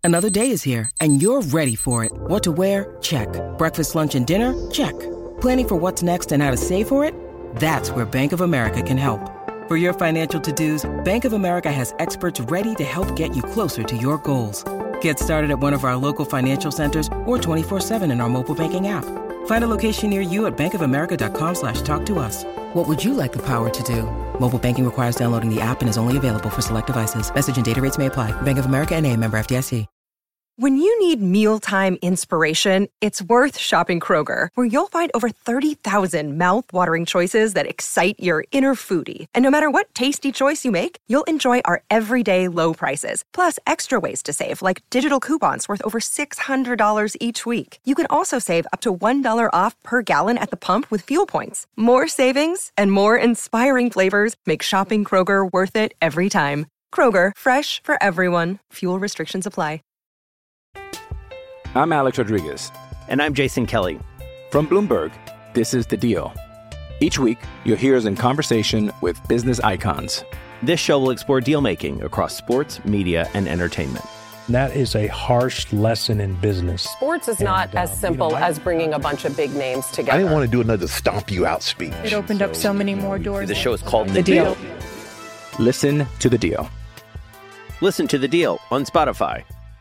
Another day is here, and you're ready for it. What to wear? Check. Breakfast, lunch, and dinner? Check. Planning for what's next and how to save for it? That's where Bank of America can help. For your financial to-dos, Bank of America has experts ready to help get you closer to your goals. Get started at one of our local financial centers or 24/7 in our mobile banking app. Find a location near you at bankofamerica.com/talktous. What would you like the power to do? Mobile banking requires downloading the app and is only available for select devices. Message and data rates may apply. Bank of America N.A., member FDIC. When you need mealtime inspiration, it's worth shopping Kroger, where you'll find over 30,000 mouth-watering choices that excite your inner foodie. And no matter what tasty choice you make, you'll enjoy our everyday low prices, plus extra ways to save, like digital coupons worth over $600 each week. You can also save up to $1 off per gallon at the pump with fuel points. More savings and more inspiring flavors make shopping Kroger worth it every time. Kroger, fresh for everyone. Fuel restrictions apply. I'm Alex Rodriguez. And I'm Jason Kelly. From Bloomberg, this is The Deal. Each week, you'll hear us in conversation with business icons. This show will explore deal-making across sports, media, and entertainment. That is a harsh lesson in business. Sports is not as simple as bringing a bunch of big names together. I didn't want to do another stomp you out speech. It opened up so many more doors. The show is called The Deal. Listen to The Deal. Listen to The Deal on Spotify.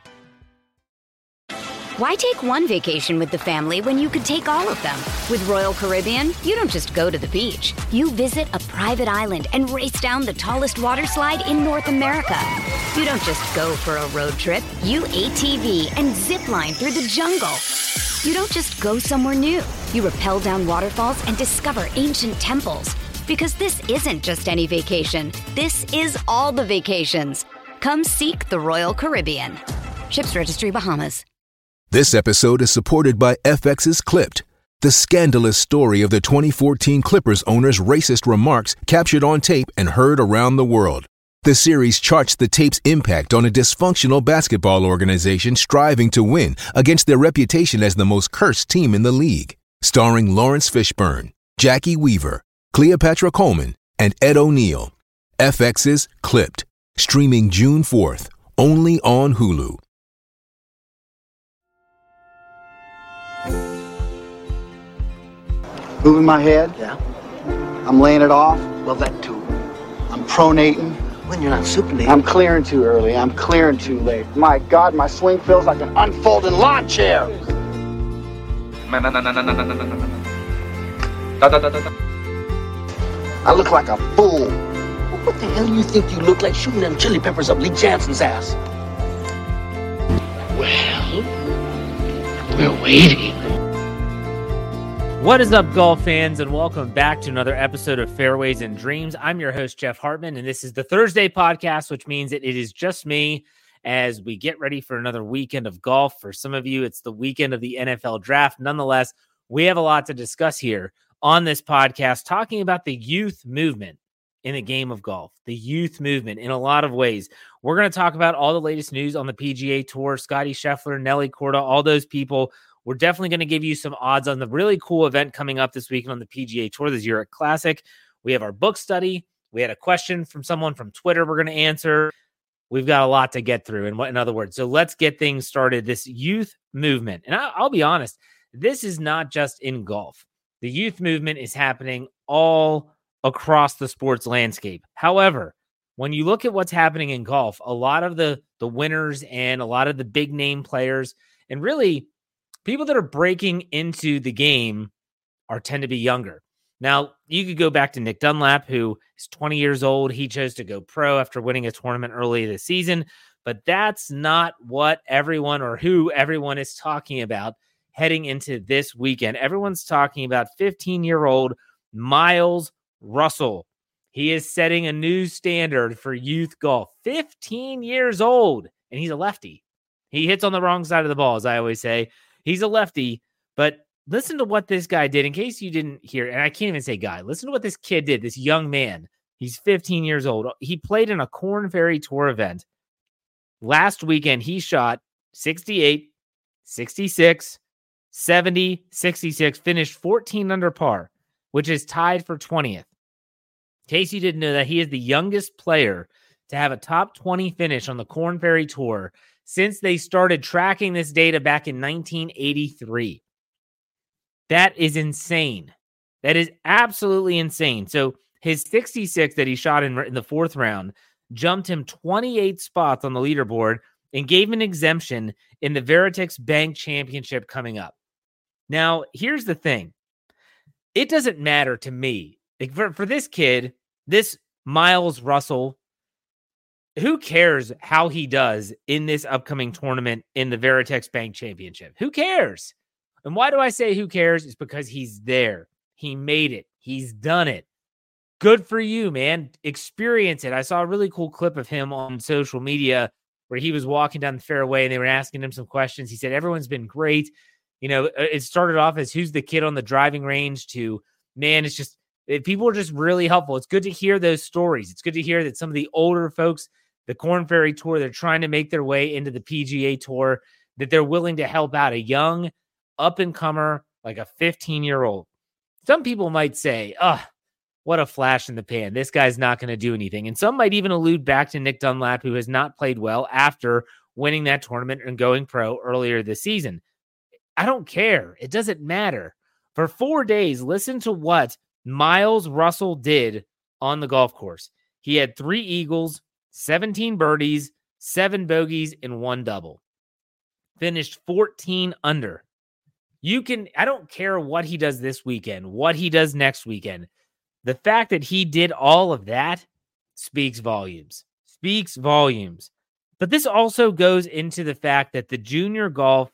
Why take one vacation with the family when you could take all of them? With Royal Caribbean, you don't just go to the beach. You visit a private island and race down the tallest water slide in North America. You don't just go for a road trip. You ATV and zip line through the jungle. You don't just go somewhere new. You rappel down waterfalls and discover ancient temples. Because this isn't just any vacation. This is all the vacations. Come seek the Royal Caribbean. Ships Registry, Bahamas. This episode is supported by FX's Clipped, the scandalous story of the 2014 Clippers owner's racist remarks captured on tape and heard around the world. The series charts the tape's impact on a dysfunctional basketball organization striving to win against their reputation as the most cursed team in the league. Starring Lawrence Fishburne, Jackie Weaver, Cleopatra Coleman, and Ed O'Neill. FX's Clipped, streaming June 4th, only on Hulu. Moving my head. Yeah. I'm laying it off. Well, that too. I'm pronating. When you're not supinating. I'm clearing too early. I'm clearing too late. My God, my swing feels like an unfolding lawn chair. I look like a fool. What the hell do you think you look like shooting them chili peppers up Lee Jansen's ass? Well, we're waiting. What is up, golf fans, and welcome back to another episode of Fairways and Dreams. I'm your host, Jeff Hartman, and this is the Thursday podcast, which means that it is just me as we get ready for another weekend of golf. For some of you, it's the weekend of the NFL draft. Nonetheless, we have a lot to discuss here on this podcast, talking about the youth movement in the game of golf, the youth movement in a lot of ways. We're going to talk about all the latest news on the PGA Tour, Scotty Scheffler, Nelly Korda, all those people. We're definitely going to give you some odds on the really cool event coming up this weekend on the PGA Tour, the Zurich Classic. We have our book study. We had a question from someone from Twitter we're going to answer. We've got a lot to get through, in other words. So let's get things started. This youth movement, and I'll be honest, this is not just in golf. The youth movement is happening all across the sports landscape. However, when you look at what's happening in golf, a lot of the winners and a lot of the big name players, and really people that are breaking into the game tend to be younger. Now, you could go back to Nick Dunlap, who is 20 years old. He chose to go pro after winning a tournament early this season, but that's not what everyone or who everyone is talking about heading into this weekend. Everyone's talking about 15-year-old Miles Russell. He is setting a new standard for youth golf. 15 years old, and he's a lefty. He hits on the wrong side of the ball, as I always say. He's a lefty, but listen to what this guy did in case you didn't hear. And I can't even say guy. Listen to what this kid did, this young man. He's 15 years old. He played in a Korn Ferry Tour event. Last weekend, he shot 68, 66, 70, 66, finished 14 under par, which is tied for 20th. In case you didn't know that, he is the youngest player to have a top 20 finish on the Korn Ferry Tour since they started tracking this data back in 1983. That is insane. That is absolutely insane. So his 66 that he shot in the fourth round jumped him 28 spots on the leaderboard and gave him an exemption in the Veritex Bank Championship coming up. Now, here's the thing. It doesn't matter to me. Like for this kid, this Miles Russell, who cares how he does in this upcoming tournament in the Veritex Bank Championship? Who cares? And why do I say who cares? It's because he's there. He made it. He's done it. Good for you, man. Experience it. I saw a really cool clip of him on social media where he was walking down the fairway and they were asking him some questions. He said, everyone's been great. You know, it started off as who's the kid on the driving range to, man, it's just, people are just really helpful. It's good to hear those stories. It's good to hear that some of the older folks, the Korn Ferry Tour, they're trying to make their way into the PGA Tour, that they're willing to help out a young up-and-comer like a 15-year-old. Some people might say, what a flash in the pan. This guy's not going to do anything. And some might even allude back to Nick Dunlap, who has not played well after winning that tournament and going pro earlier this season. I don't care. It doesn't matter. For 4 days, listen to what Miles Russell did on the golf course. He had 3 eagles, 17 birdies, 7 bogeys, and 1 double. Finished 14 under. I don't care what he does this weekend, what he does next weekend. The fact that he did all of that speaks volumes. But this also goes into the fact that the junior golf,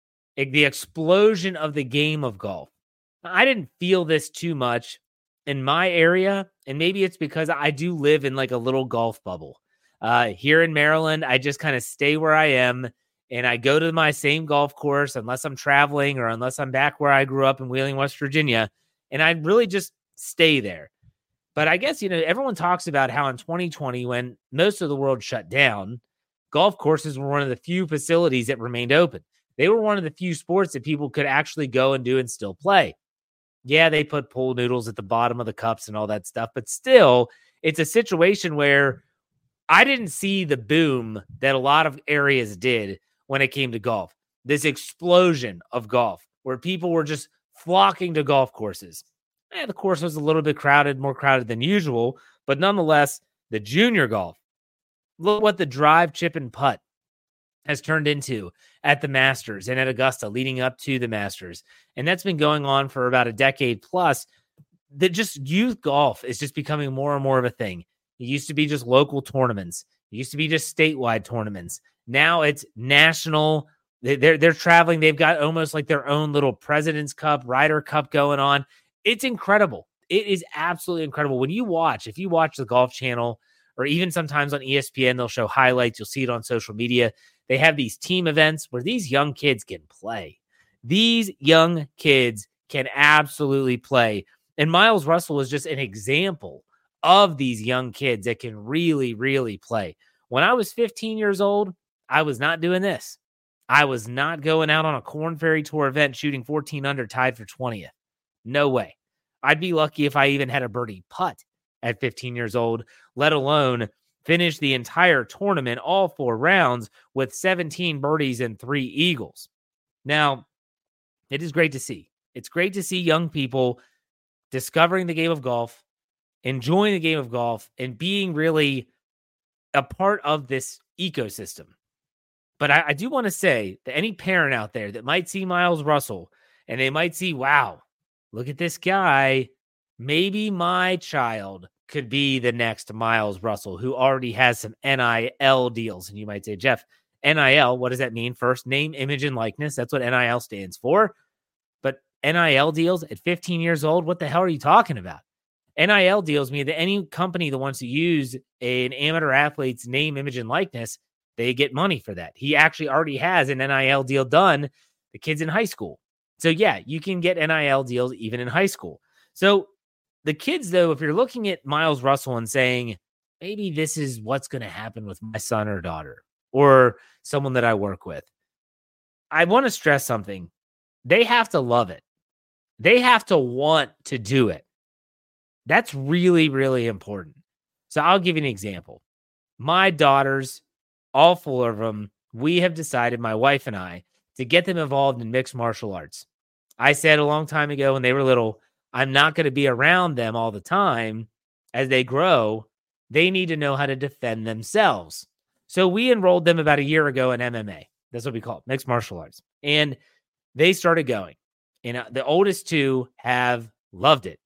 the explosion of the game of golf. I didn't feel this too much in my area, and maybe it's because I do live in like a little golf bubble. Here in Maryland, I just kind of stay where I am, and I go to my same golf course unless I'm traveling or unless I'm back where I grew up in Wheeling, West Virginia, and I really just stay there. But I guess, everyone talks about how in 2020, when most of the world shut down, golf courses were one of the few facilities that remained open. They were one of the few sports that people could actually go and do and still play. Yeah, they put pool noodles at the bottom of the cups and all that stuff, but still, it's a situation where I didn't see the boom that a lot of areas did when it came to golf. This explosion of golf where people were just flocking to golf courses. The course was a little bit crowded, more crowded than usual, but nonetheless, the junior golf, look what the drive, chip, and putt has turned into at the Masters and at Augusta leading up to the Masters. And that's been going on for about a decade plus. That just youth golf is just becoming more and more of a thing. It used to be just local tournaments. It used to be just statewide tournaments. Now it's national. They're traveling. They've got almost like their own little President's Cup, Ryder Cup going on. It's incredible. It is absolutely incredible. If you watch the Golf Channel, or even sometimes on ESPN, they'll show highlights. You'll see it on social media. They have these team events where these young kids can play. These young kids can absolutely play. And Miles Russell is just an example of these young kids that can really, really play. When I was 15 years old, I was not doing this. I was not going out on a Korn Ferry Tour event shooting 14 under, tied for 20th. No way. I'd be lucky if I even had a birdie putt at 15 years old, let alone finish the entire tournament, all 4 rounds, with 17 birdies and 3 eagles. Now, it is great to see. It's great to see young people discovering the game of golf, enjoying the game of golf, and being really a part of this ecosystem. But I do want to say that any parent out there that might see Miles Russell and they might see, wow, look at this guy. Maybe my child could be the next Miles Russell, who already has some NIL deals. And you might say, Jeff, NIL, what does that mean? First, name, image, and likeness. That's what NIL stands for. But NIL deals at 15 years old, what the hell are you talking about? NIL deals mean that any company that wants to use an amateur athlete's name, image, and likeness, they get money for that. He actually already has an NIL deal done. The kid's in high school. So yeah, you can get NIL deals even in high school. So the kids, though, if you're looking at Miles Russell and saying, maybe this is what's going to happen with my son or daughter or someone that I work with, I want to stress something. They have to love it. They have to want to do it. That's really, really important. So I'll give you an example. My daughters, all 4 of them, we have decided, my wife and I, to get them involved in mixed martial arts. I said a long time ago when they were little, I'm not going to be around them all the time. As they grow, they need to know how to defend themselves. So we enrolled them about a year ago in MMA. That's what we call it, mixed martial arts. And they started going. And the oldest two have loved it.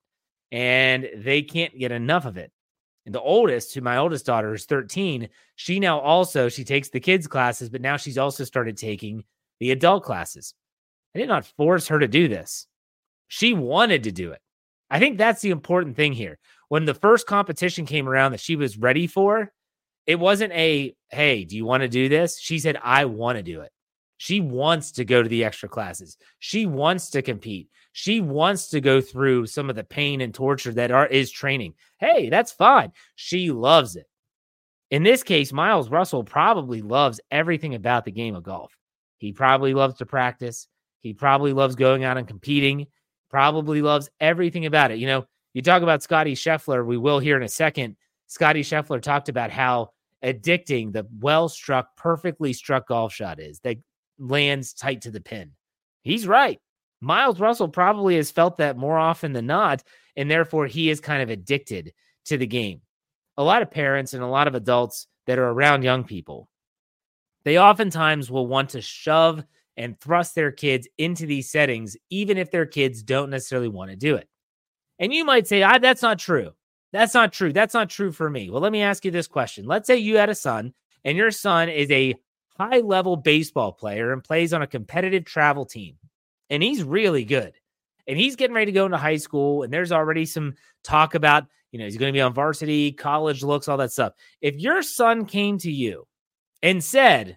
And they can't get enough of it. And the oldest, my oldest daughter is 13. She takes the kids classes, but now she's also started taking the adult classes. I did not force her to do this. She wanted to do it. I think that's the important thing here. When the first competition came around that she was ready for, it wasn't a, hey, do you want to do this? She said, I want to do it. She wants to go to the extra classes. She wants to compete. She wants to go through some of the pain and torture that is training. Hey, that's fine. She loves it. In this case, Miles Russell probably loves everything about the game of golf. He probably loves to practice. He probably loves going out and competing. Probably loves everything about it. You know, you talk about Scotty Scheffler. We will here in a second. Scotty Scheffler talked about how addicting the well-struck, perfectly struck golf shot is that lands tight to the pin. He's right. Miles Russell probably has felt that more often than not, and therefore he is kind of addicted to the game. A lot of parents and a lot of adults that are around young people, they oftentimes will want to shove and thrust their kids into these settings, even if their kids don't necessarily want to do it. And you might say, that's not true. That's not true. That's not true for me. Well, let me ask you this question. Let's say you had a son, and your son is a high-level baseball player and plays on a competitive travel team, and he's really good. And he's getting ready to go into high school, and there's already some talk about, he's going to be on varsity, college looks, all that stuff. If your son came to you and said,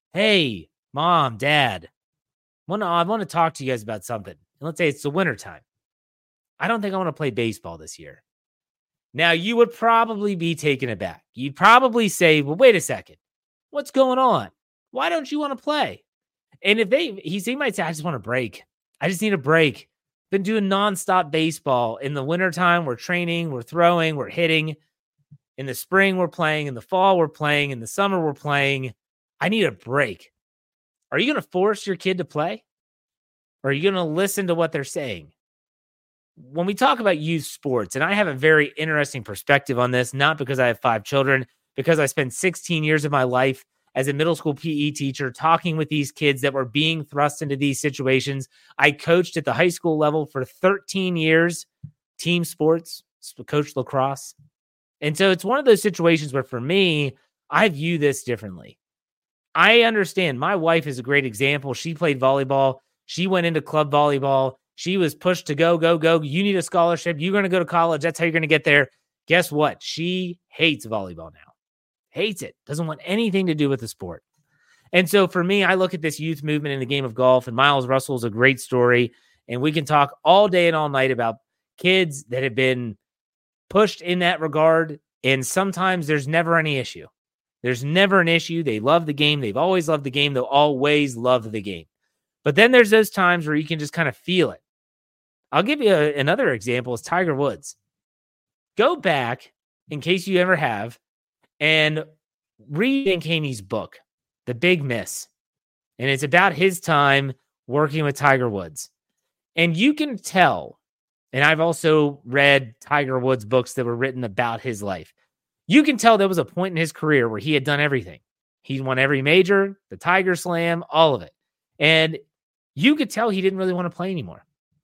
hey, Mom, Dad, I want to talk to you guys about something. And let's say it's the wintertime. I don't think I want to play baseball this year. Now, you would probably be taken aback. You'd probably say, well, wait a second. What's going on? Why don't you want to play? And if he might say, I just want a break. I just need a break. Been doing nonstop baseball. In the wintertime, we're training, we're throwing, we're hitting. In the spring, we're playing. In the fall, we're playing. In the summer, we're playing. I need a break. Are you going to force your kid to play? Or are you going to listen to what they're saying? When we talk about youth sports, and I have a very interesting perspective on this, not because I have 5 children, because I spent 16 years of my life as a middle school PE teacher talking with these kids that were being thrust into these situations. I coached at the high school level for 13 years, team sports, coached lacrosse. And so it's one of those situations where for me, I view this differently. I understand. My wife is a great example. She played volleyball. She went into club volleyball. She was pushed to go. You need a scholarship. You're going to go to college. That's how you're going to get there. Guess what? She hates volleyball now. Hates it. Doesn't want anything to do with the sport. And so for me, I look at this youth movement in the game of golf, and Miles Russell is a great story. And we can talk all day and all night about kids that have been pushed in that regard. And sometimes there's never any issue. There's never an issue. They love the game. They've always loved the game. They'll always love the game. But then there's those times where you can just kind of feel it. I'll give you another example is Tiger Woods. Go back, in case you ever have, and read Ian Haney's book, The Big Miss. And it's about his time working with Tiger Woods. And you can tell, and I've also read Tiger Woods books that were written about his life. You can tell there was a point in his career where he had done everything. He won every major, the Tiger Slam, all of it. And you could tell he didn't really want to play anymore.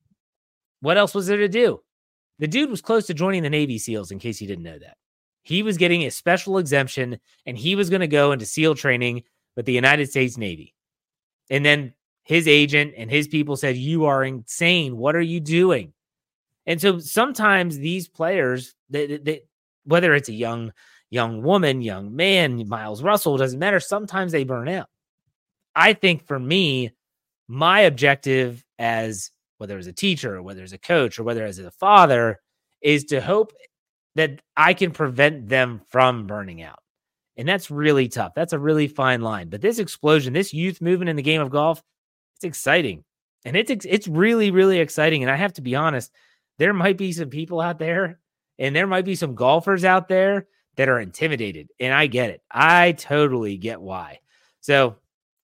What else was there to do? The dude was close to joining the Navy SEALs, in case you didn't know that. He was getting a special exemption, and he was going to go into SEAL training with the United States Navy. And then his agent and his people said, you are insane. What are you doing? And so sometimes these players, they whether it's a young woman, young man, Miles Russell, doesn't matter. Sometimes they burn out. I think for me, my objective as whether as a teacher or whether as a coach or whether as a father is to hope that I can prevent them from burning out. And that's really tough. That's a really fine line. But this explosion, this youth movement in the game of golf, it's exciting. And it's really, really exciting. And I have to be honest, there might be some people out there and there might be some golfers out there that are intimidated. And I get it. I totally get why. So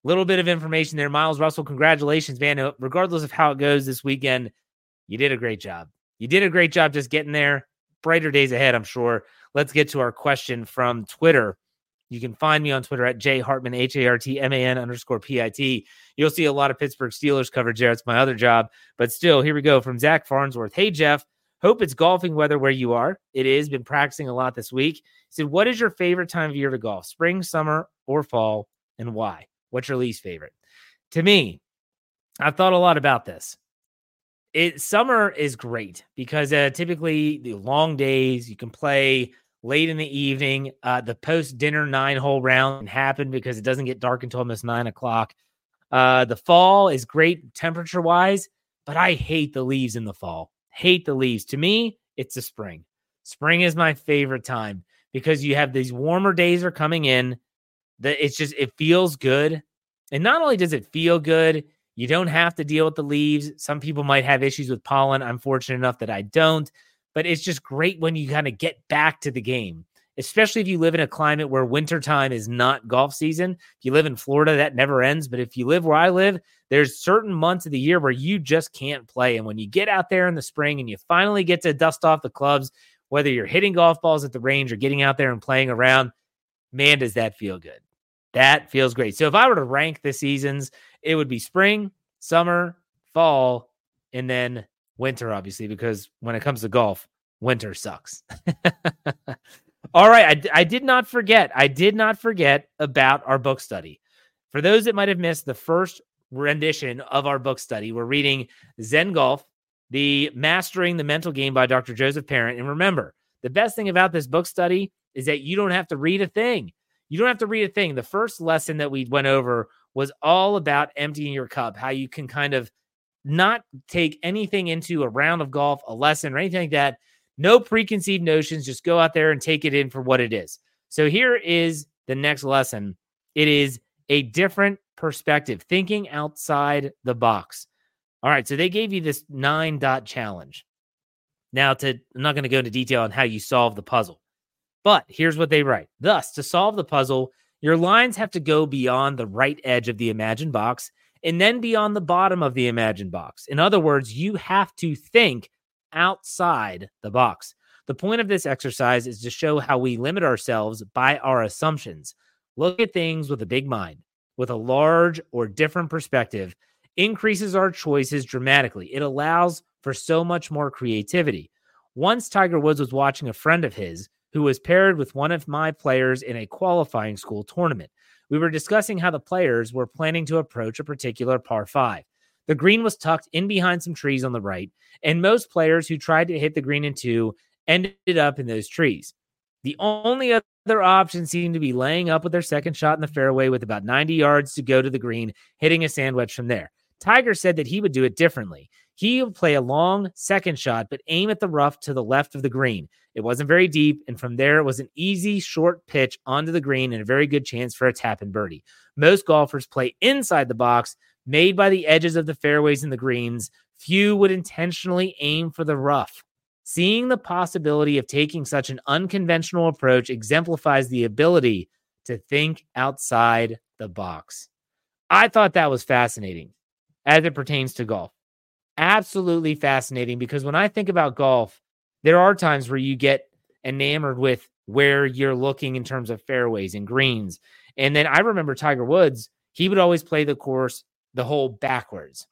little bit of information there. Miles Russell, congratulations, man. Regardless of how it goes this weekend, you did a great job. You did a great job just getting there. Brighter days ahead, I'm sure. Let's get to our question from Twitter. You can find me on Twitter at jhartman, HARTMAN_PIT. You'll see a lot of Pittsburgh Steelers coverage there. It's my other job. But still, here we go from Zach Farnsworth. Hey, Jeff. Hope it's golfing weather where you are. It is. Been practicing a lot this week. He said, what is your favorite time of year to golf? Spring, summer, or fall, and why? What's your least favorite? To me, I've thought a lot about this. Summer is great because typically the long days, you can play late in the evening. The post-dinner 9-hole round can happen because it doesn't get dark until almost 9 o'clock. The fall is great temperature-wise, but I hate the leaves in the fall. Hate the leaves. To me, it's the spring. Spring is my favorite time because you have these warmer days are coming in. It feels good. And not only does it feel good, you don't have to deal with the leaves. Some people might have issues with pollen. I'm fortunate enough that I don't. But it's just great when you kind of get back to the game, especially if you live in a climate where wintertime is not golf season. If you live in Florida, that never ends. But if you live where I live, there's certain months of the year where you just can't play. And when you get out there in the spring and you finally get to dust off the clubs, whether you're hitting golf balls at the range or getting out there and playing around, man, does that feel good. That feels great. So if I were to rank the seasons, it would be spring, summer, fall, and then winter, obviously, because when it comes to golf, winter sucks. All right. I did not forget about our book study. For those that might have missed the first rendition of our book study, we're reading Zen Golf, the Mastering the Mental Game by Dr. Joseph Parent. And remember, the best thing about this book study is that you don't have to read a thing. You don't have to read a thing. The first lesson that we went over was all about emptying your cup, how you can kind of not take anything into a round of golf, a lesson, or anything like that. No preconceived notions. Just go out there and take it in for what it is. So here is the next lesson. It is a different perspective, thinking outside the box. All right, so they gave you this 9-dot challenge. Now, I'm not going to go into detail on how you solve the puzzle, but here's what they write. Thus, to solve the puzzle, your lines have to go beyond the right edge of the imagined box and then beyond the bottom of the imagined box. In other words, you have to think outside the box. The point of this exercise is to show how we limit ourselves by our assumptions. Look at things with a big mind, with a large or different perspective, increases our choices dramatically. It allows for so much more creativity. Once Tiger Woods was watching a friend of his who was paired with one of my players in a qualifying school tournament. We were discussing how the players were planning to approach a particular par 5. The green was tucked in behind some trees on the right, and most players who tried to hit the green in 2 ended up in those trees. The only other option seemed to be laying up with their second shot in the fairway with about 90 yards to go to the green, hitting a sand wedge from there. Tiger said that he would do it differently. He would play a long second shot, but aim at the rough to the left of the green. It wasn't very deep, and from there it was an easy, short pitch onto the green and a very good chance for a tap and birdie. Most golfers play inside the box, made by the edges of the fairways and the greens. Few would intentionally aim for the rough. Seeing the possibility of taking such an unconventional approach exemplifies the ability to think outside the box. I thought that was fascinating as it pertains to golf. Absolutely fascinating, because when I think about golf, there are times where you get enamored with where you're looking in terms of fairways and greens. And then I remember Tiger Woods, he would always play the course, the hole backwards.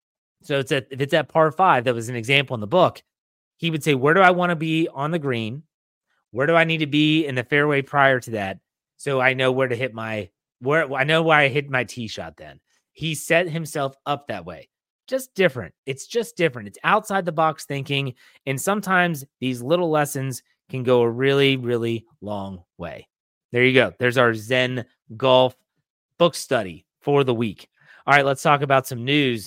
So if it's at par 5, that was an example in the book, he would say, where do I want to be on the green? Where do I need to be in the fairway prior to that? So I know where to hit I know where I hit my tee shot then. He set himself up that way. Just different. It's just different. It's outside the box thinking. And sometimes these little lessons can go a really, really long way. There you go. There's our Zen Golf book study for the week. All right, let's talk about some news.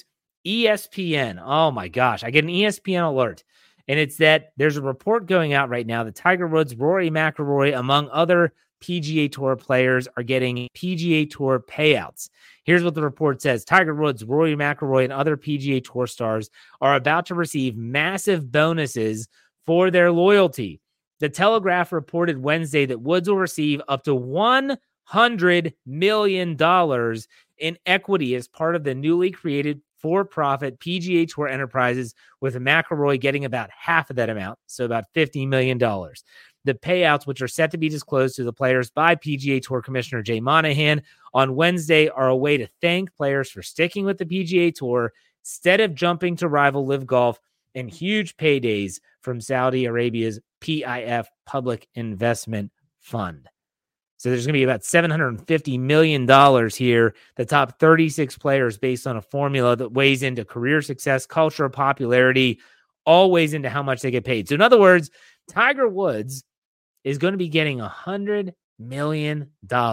ESPN. Oh my gosh. I get an ESPN alert. And it's that there's a report going out right now that Tiger Woods, Rory McIlroy, among other PGA Tour players, are getting PGA Tour payouts. Here's what the report says. Tiger Woods, Rory McIlroy, and other PGA Tour stars are about to receive massive bonuses for their loyalty. The Telegraph reported Wednesday that Woods will receive up to $100 million in equity as part of the newly created for-profit PGA Tour Enterprises, with McIlroy getting about half of that amount, so about $50 million. The payouts, which are set to be disclosed to the players by PGA Tour Commissioner Jay Monahan on Wednesday, are a way to thank players for sticking with the PGA Tour instead of jumping to rival Live Golf and huge paydays from Saudi Arabia's PIF Public Investment Fund. So there's going to be about $750 million here. The top 36 players based on a formula that weighs into career success, culture, popularity, all weighs into how much they get paid. So in other words, Tiger Woods is going to be getting $100 million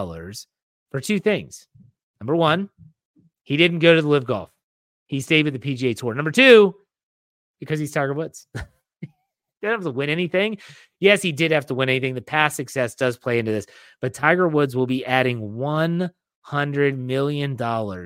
for two things. Number one, he didn't go to the Live Golf. He stayed with the PGA Tour. Number two, because he's Tiger Woods. He didn't have to win anything. Yes, he did have to win anything. The past success does play into this. But Tiger Woods will be adding $100 million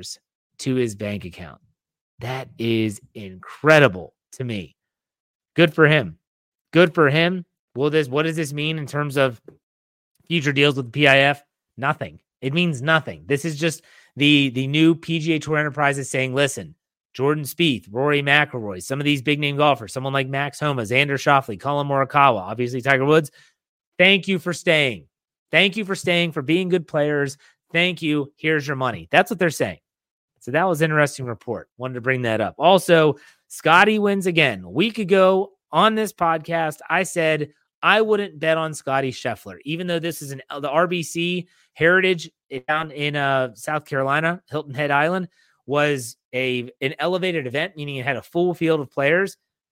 to his bank account. That is incredible to me. Good for him. Good for him. What does this mean in terms of future deals with the PIF? Nothing. It means nothing. This is just the new PGA Tour Enterprises saying, listen, Jordan Spieth, Rory McIlroy, some of these big name golfers, someone like Max Homa, Xander Schauffele, Colin Morikawa, obviously Tiger Woods. Thank you for staying. Thank you for staying, for being good players. Thank you. Here's your money. That's what they're saying. So that was an interesting report. Wanted to bring that up. Also, Scotty wins again. A week ago on this podcast, I said I wouldn't bet on Scotty Scheffler, even though this is the RBC Heritage down in South Carolina, Hilton Head Island, was an elevated event, meaning it had a full field of players.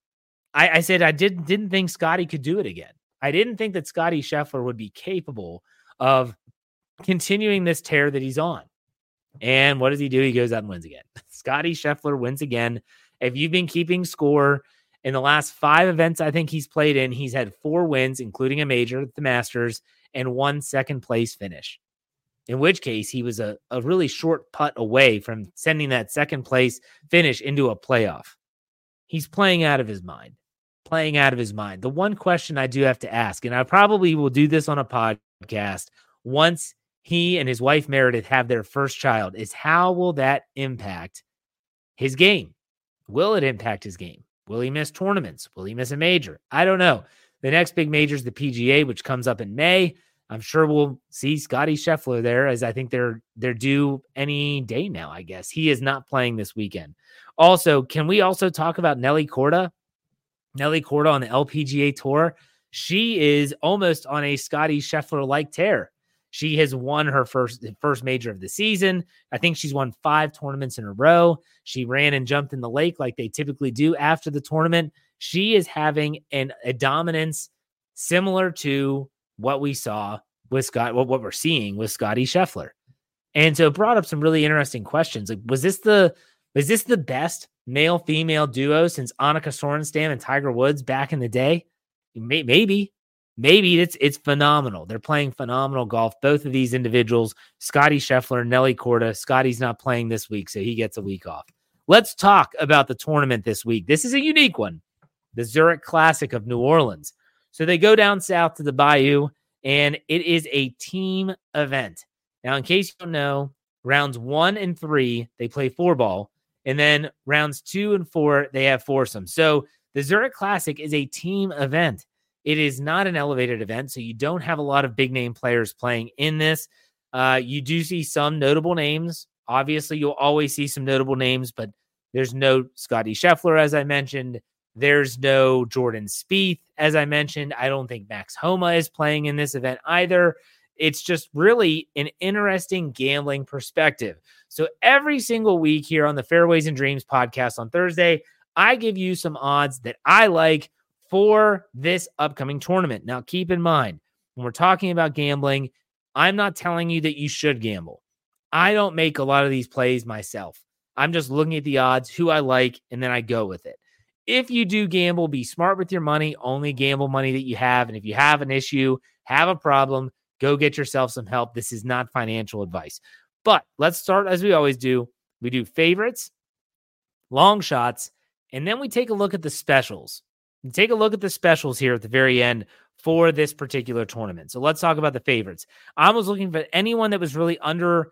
I said I didn't think Scotty could do it again. I didn't think that Scotty Scheffler would be capable of continuing this tear that he's on. And what does he do? He goes out and wins again. Scotty Scheffler wins again. If you've been keeping score, in the last 5 events I think he's played in, he's had 4 wins, including a major, the Masters, and 1 second-place finish. In which case, he was a really short putt away from sending that second-place finish into a playoff. He's playing out of his mind. Playing out of his mind. The one question I do have to ask, and I probably will do this on a podcast once he and his wife Meredith have their first child, is how will that impact his game? Will it impact his game? Will he miss tournaments? Will he miss a major? I don't know. The next big major is the PGA, which comes up in May. I'm sure we'll see Scotty Scheffler there, as I think they're due any day now, I guess. He is not playing this weekend. Also, can we also talk about Nelly Korda? Nelly Korda on the LPGA Tour. She is almost on a Scotty Scheffler-like tear. She has won her first major of the season. I think she's won 5 tournaments in a row. She ran and jumped in the lake like they typically do after the tournament. She is having a dominance similar to what we saw with what we're seeing with Scotty Scheffler. And so it brought up some really interesting questions. Like, was this the best male-female duo since Annika Sorenstam and Tiger Woods back in the day? Maybe it's phenomenal. They're playing phenomenal golf. Both of these individuals, Scotty Scheffler, Nelly Korda. Scotty's not playing this week, so he gets a week off. Let's talk about the tournament this week. This is a unique one. The Zurich Classic of New Orleans. So they go down south to the Bayou, and it is a team event. Now, in case you don't know, rounds 1 and 3, they play 4-ball, and then rounds 2 and 4, they have foursome. So the Zurich Classic is a team event. It is not an elevated event, so you don't have a lot of big-name players playing in this. You do see some notable names. Obviously, you'll always see some notable names, but there's no Scotty Scheffler, as I mentioned. There's no Jordan Spieth, as I mentioned. I don't think Max Homa is playing in this event either. It's just really an interesting gambling perspective. So every single week here on the Fairways and Dreams podcast on Thursday, I give you some odds that I like for this upcoming tournament. Now, keep in mind, when we're talking about gambling, I'm not telling you that you should gamble. I don't make a lot of these plays myself. I'm just looking at the odds, who I like, and then I go with it. If you do gamble, be smart with your money. Only gamble money that you have. And if you have an issue, have a problem, go get yourself some help. This is not financial advice. But let's start as we always do. We do favorites, long shots, and then we take a look at the specials. We take a look at the specials here at the very end for this particular tournament. So let's talk about the favorites. I was looking for anyone that was really under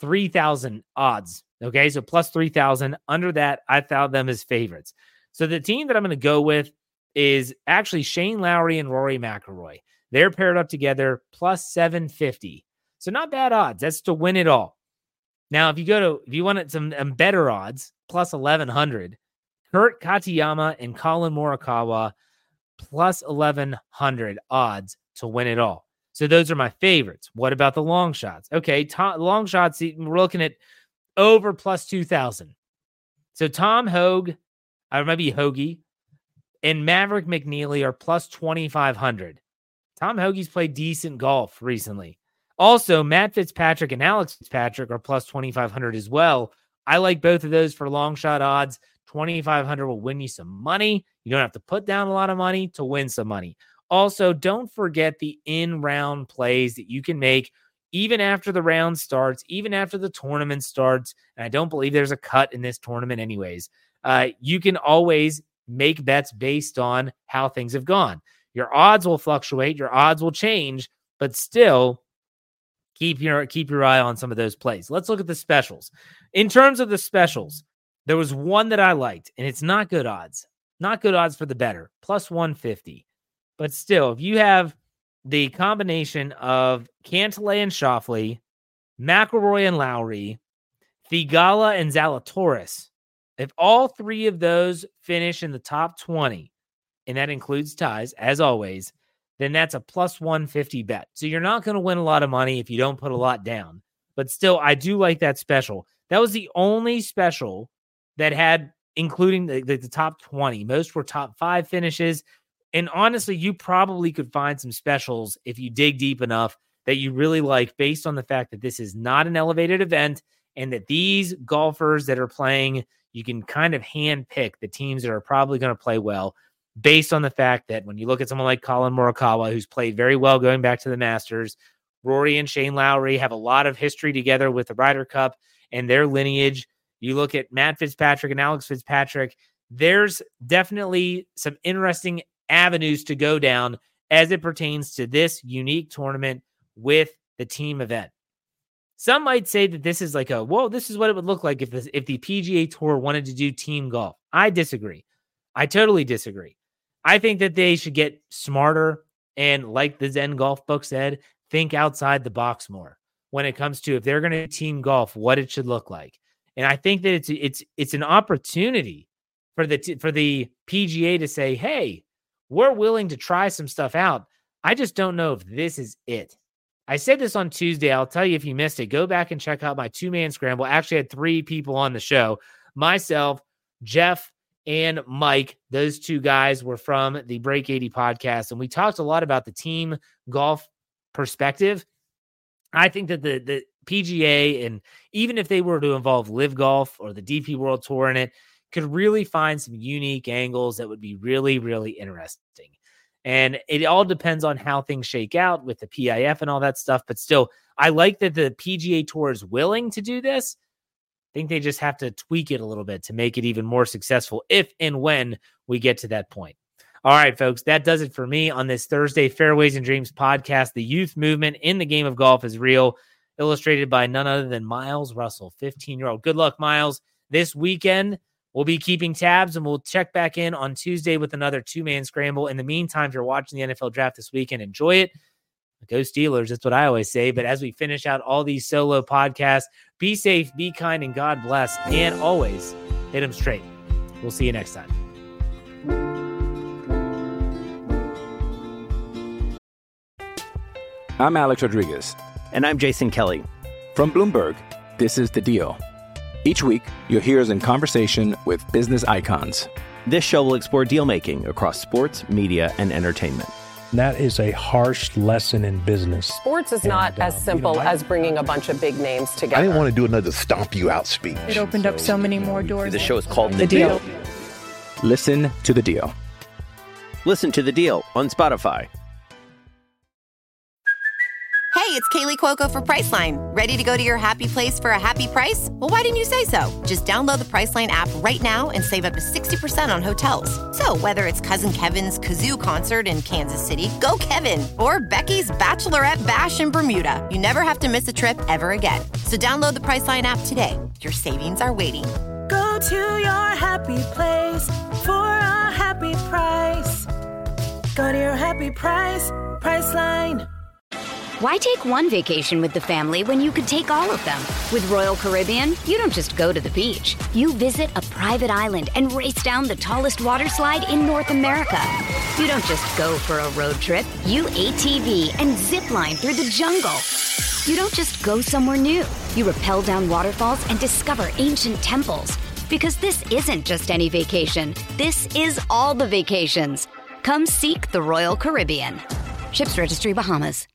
3,000 odds. Okay, so plus 3,000. Under that, I found them as favorites. So the team that I'm going to go with is actually Shane Lowry and Rory McIlroy. They're paired up together, plus 750. So not bad odds. That's to win it all. Now, if you wanted some better odds, plus 1,100, Kurt Katayama and Colin Morikawa, plus 1,100 odds to win it all. So those are my favorites. What about the long shots? Okay, long shots, we're looking at over plus 2,000. So Tom Hoge, maybe Hoagie, and Maverick McNeely are plus 2,500. Tom Hoagie's played decent golf recently. Also, Matt Fitzpatrick and Alex Fitzpatrick are plus 2,500 as well. I like both of those for long shot odds. 2,500 will win you some money. You don't have to put down a lot of money to win some money. Also, don't forget the in-round plays that you can make even after the round starts, even after the tournament starts. And I don't believe there's a cut in this tournament anyways. You can always make bets based on how things have gone. Your odds will fluctuate. Your odds will change, but still keep your eye on some of those plays. Let's look at the specials. In terms of the specials, there was one that I liked, and it's not good odds. Not good odds for the better, plus 150. But still, if you have the combination of Cantlay and Schauffele, McIlroy and Lowry, Theegala and Zalatoris, if all three of those finish in the top 20, and that includes ties, as always, then that's a plus 150 bet. So you're not going to win a lot of money if you don't put a lot down. But still, I do like that special. That was the only special that had, including the top 20. Most were top 5 finishes. And honestly, you probably could find some specials if you dig deep enough that you really like, based on the fact that this is not an elevated event and that these golfers that are playing, you can kind of hand pick the teams that are probably going to play well, based on the fact that when you look at someone like Colin Morikawa, who's played very well going back to the Masters, Rory and Shane Lowry have a lot of history together with the Ryder Cup and their lineage. You look at Matt Fitzpatrick and Alex Fitzpatrick, there's definitely some interesting avenues to go down as it pertains to this unique tournament with the team event. Some might say that this is like this is what it would look like if the PGA Tour wanted to do team golf. I disagree. I totally disagree. I think that they should get smarter and, like the Zen Golf book said, think outside the box more when it comes to, if they're going to team golf, what it should look like. And I think that it's an opportunity for the PGA to say, hey, we're willing to try some stuff out. I just don't know if this is it. I said this on Tuesday. I'll tell you if you missed it. Go back and check out my 2-man scramble. I actually had 3 people on the show. Myself, Jeff, and Mike. Those 2 guys were from the Break 80 podcast, and we talked a lot about the team golf perspective. I think that the PGA, and even if they were to involve Live Golf or the DP World Tour in it, could really find some unique angles that would be really, really interesting. And it all depends on how things shake out with the PIF and all that stuff. But still, I like that the PGA Tour is willing to do this. I think they just have to tweak it a little bit to make it even more successful if and when we get to that point. All right, folks, that does it for me on this Thursday Fairways and Dreams podcast. The youth movement in the game of golf is real, illustrated by none other than Miles Russell, 15-year-old. Good luck, Miles. This weekend, we'll be keeping tabs, and we'll check back in on Tuesday with another 2-man scramble. In the meantime, if you're watching the NFL draft this weekend, enjoy it. Go Steelers. That's what I always say. But as we finish out all these solo podcasts, be safe, be kind, and God bless. And always hit them straight. We'll see you next time. I'm Alex Rodriguez. And I'm Jason Kelly. From Bloomberg, this is The Deal. Each week, you'll hear us in conversation with business icons. This show will explore deal-making across sports, media, and entertainment. That is a harsh lesson in business. Sports is not as simple as bringing a bunch of big names together. I didn't want to do another stomp you out speech. It opened up so many more doors. The show is called The Deal. Listen to The Deal. Listen to The Deal on Spotify. Hey, it's Kaylee Cuoco for Priceline. Ready to go to your happy place for a happy price? Well, why didn't you say so? Just download the Priceline app right now and save up to 60% on hotels. So whether it's Cousin Kevin's Kazoo Concert in Kansas City, go Kevin, or Becky's Bachelorette Bash in Bermuda, you never have to miss a trip ever again. So download the Priceline app today. Your savings are waiting. Go to your happy place for a happy price. Go to your happy price, Priceline. Why take one vacation with the family when you could take all of them? With Royal Caribbean, you don't just go to the beach. You visit a private island and race down the tallest water slide in North America. You don't just go for a road trip. You ATV and zip line through the jungle. You don't just go somewhere new. You rappel down waterfalls and discover ancient temples. Because this isn't just any vacation. This is all the vacations. Come seek the Royal Caribbean. Ships Registry, Bahamas.